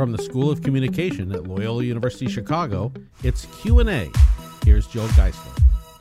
From the School of Communication at Loyola University Chicago, it's Q&A. Here's Jill Geisler.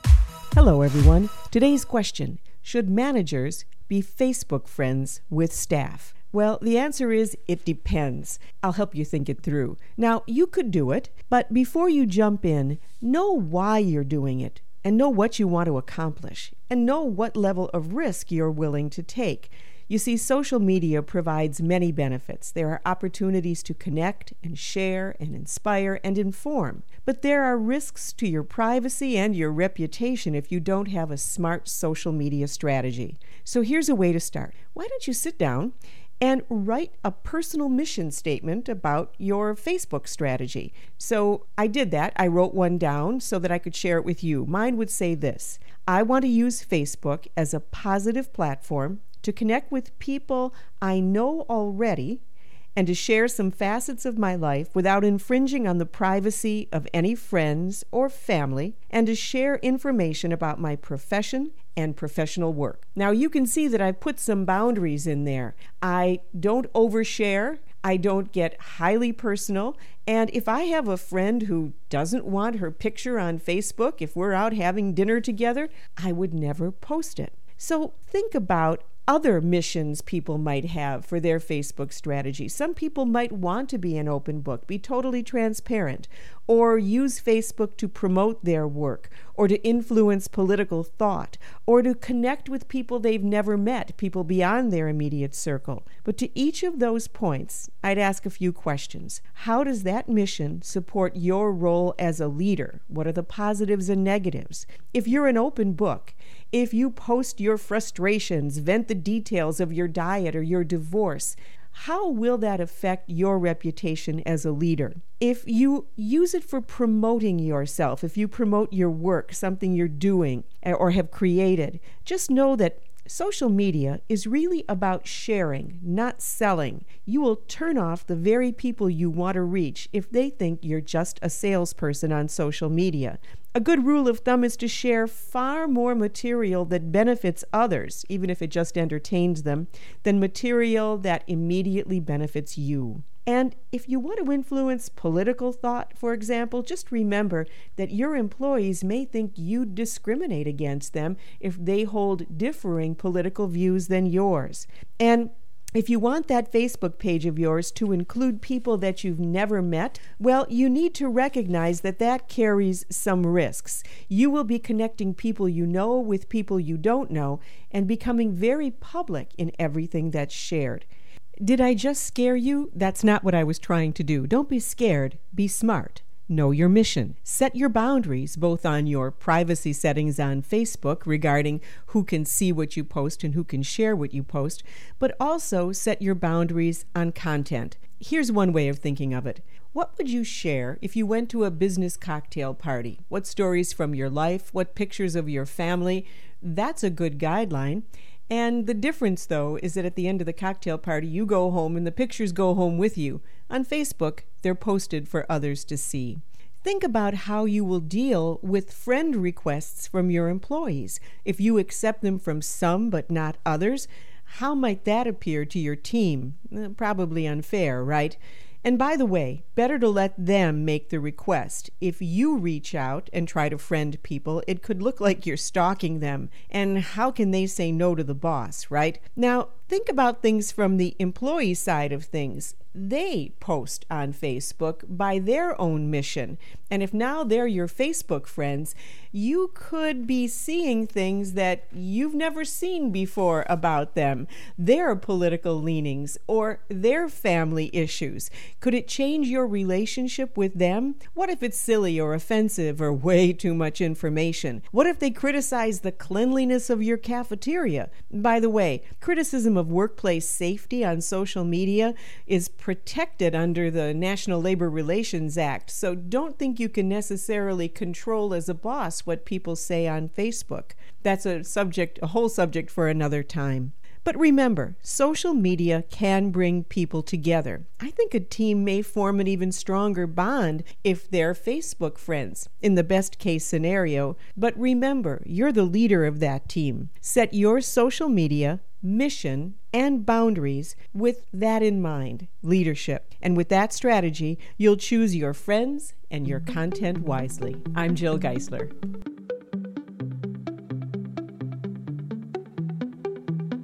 Hello, everyone. Today's question: should managers be Facebook friends with staff? Well, the answer is it depends. I'll help you think it through. Now, you could do it, but before you jump in, know why you're doing it, and know what you want to accomplish, and know what level of risk you're willing to take. You see, social media provides many benefits. There are opportunities to connect and share and inspire and inform. But there are risks to your privacy and your reputation if you don't have a smart social media strategy. So here's a way to start. Why don't you sit down and write a personal mission statement about your Facebook strategy? So I did that. I wrote one down so that I could share it with you. Mine would say this: I want to use Facebook as a positive platform to connect with people I know already and to share some facets of my life without infringing on the privacy of any friends or family, and to share information about my profession and professional work. Now, you can see that I've put some boundaries in there. I don't overshare. I don't get highly personal. And if I have a friend who doesn't want her picture on Facebook, if we're out having dinner together, I would never post it. So think about other missions people might have for their Facebook strategy. Some people might want to be an open book, be totally transparent, or use Facebook to promote their work, or to influence political thought, or to connect with people they've never met, people beyond their immediate circle. But to each of those points, I'd ask a few questions. How does that mission support your role as a leader? What are the positives and negatives? If you're an open book, if you post your frustrations, vent the details of your diet or your divorce, how will that affect your reputation as a leader? If you use it for promoting yourself, if you promote your work, something you're doing or have created, just know that social media is really about sharing, not selling. You will turn off the very people you want to reach if they think you're just a salesperson on social media. A good rule of thumb is to share far more material that benefits others, even if it just entertains them, than material that immediately benefits you. And if you want to influence political thought, for example, just remember that your employees may think you discriminate against them if they hold differing political views than yours. And if you want that Facebook page of yours to include people that you've never met, well, you need to recognize that that carries some risks. You will be connecting people you know with people you don't know and becoming very public in everything that's shared. Did I just scare you? That's not what I was trying to do. Don't be scared. Be smart. Know your mission. Set your boundaries, both on your privacy settings on Facebook regarding who can see what you post and who can share what you post, but also set your boundaries on content. Here's one way of thinking of it. What would you share if you went to a business cocktail party? What stories from your life? What pictures of your family? That's a good guideline. And the difference, though, is that at the end of the cocktail party, you go home and the pictures go home with you. On Facebook, they're posted for others to see. Think about how you will deal with friend requests from your employees. If you accept them from some but not others, how might that appear to your team? Probably unfair, right? And by the way, better to let them make the request. If you reach out and try to friend people, it could look like you're stalking them. And how can they say no to the boss, right? Now, think about things from the employee side of things. They post on Facebook by their own mission. And if now they're your Facebook friends, you could be seeing things that you've never seen before about them, their political leanings or their family issues. Could it change your relationship with them? What if it's silly or offensive or way too much information? What if they criticize the cleanliness of your cafeteria? By the way, criticism of workplace safety on social media is protected under the National Labor Relations Act, so don't think you can necessarily control as a boss what people say on Facebook. That's a whole subject for another time. But remember, social media can bring people together. I think a team may form an even stronger bond if they're Facebook friends, in the best case scenario. But remember, you're the leader of that team. Set your social media, mission, and boundaries with that in mind, leadership. And with that strategy, you'll choose your friends and your content wisely. I'm Jill Geisler.